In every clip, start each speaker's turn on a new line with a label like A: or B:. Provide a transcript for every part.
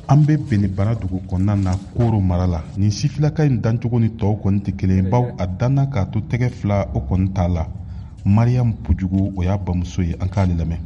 A: an bɛ Benibara dugu kɔnɔna na Koro mara la. Nin sifilaka in dancogo ni tɔw kɔni tɛ kelen baw a danna k'a to tɛgɛ fila o kɔni t'a la. Mariam Pujugu o y'a bamuso ye, an k'ale lamɛn.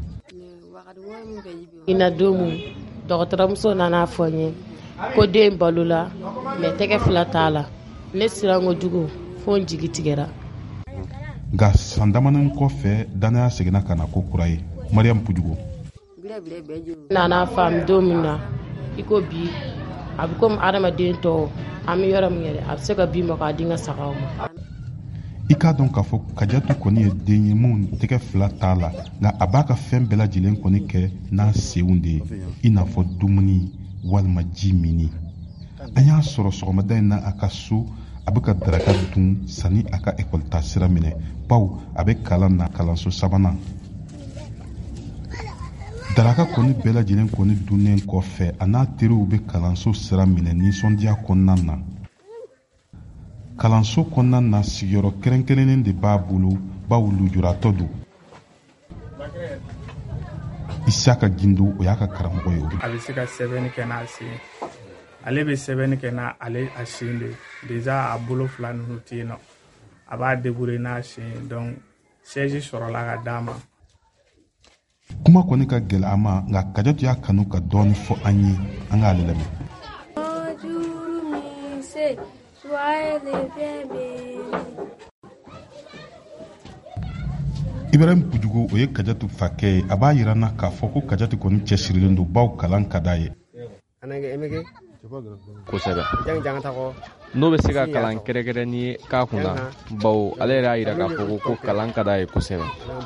B: Ina domu dɔgɔtɔrɔmuso nana fɔ n ye ko den balola mais tɛgɛ fila t'a la. Ne siranko jugu fo n jigi tigɛra.
A: Nka san damanin kɔfɛ danaya seginna ka na ko kura ye. Mariam Pujugu
B: nana faamu don min na i ko bi a bɛ komi adamaden tɔw an bɛ yɔrɔ min yɛrɛ a bɛ se ka bin ma k'a di n ka sagaw ma.
A: I k'a dɔn k'a fɔ Kajatu kɔni ye den ye mun tɛgɛ fila t'a la, nka a b'a ka fɛn bɛɛ lajɛlen kɔni kɛ n'a senw de ye, i n'a fɔ dumuni walima ji mini. An y'a sɔrɔ sɔgɔmada in na a ka so a bɛ ka daraka dun sani a ka ekɔli taa sira minɛ, bawo a bɛ kalan na kalanso sabanan. Daraka kɔni bɛɛ lajɛlen kɔni dunnen kɔfɛ a n'a teriw bɛ kalanso sira minɛ nisɔndiya kɔnɔna na. Kalanso kɔnɔna na sigiyɔrɔ kɛrɛnkɛrɛnnen de b'a bolo bawo lujuratɔ don. Isaka Gindo o y'a ka karamɔgɔ ye.
C: A bɛ se ka sɛbɛnni kɛ n'a sen. Ale bɛ sɛbɛnni kɛ n'ale a sen de. Déjà a bolo fila ninnu tɛ yen nɔ. A b'a débrouiller n'a sen donc siège sɔrɔla ka d'a ma.
A: Kuma kɔni ka gɛlɛ a ma, nka Kajatu y'a kanu ka dɔɔni fɔ an ye, an k'ale lamɛn. Ibrahim Pujugu o ye Kajatu fakɛ ye. A b'a yira na k'a fɔ ko Kajatu kɔni cɛsirilen don bawo kalan ka d'a ye.
D: Kosɛbɛ. N'o bɛ se ka kalan kɛrɛnkɛrɛnni k'a kunna bawo ale yɛrɛ y'a yira k'a fɔ ko kalan ka d'a ye kosɛbɛ.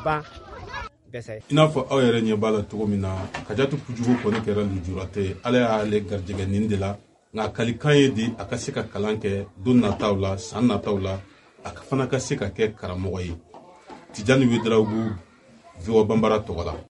A: I n'a fɔ aw yɛrɛ ɲɛ b'a la cogo min na, Kajatu Pujugu kɔni kɛra lujuratɔ ye. Ale y'ale garijɛgɛ nin de la, nka kalikan ye di a ka se ka kalan kɛ don nataw la, san nataw la, a fana ka se ka kɛ karamɔgɔ ye. Tijani Wederawogo, VOA Bambara tɔgɔ la.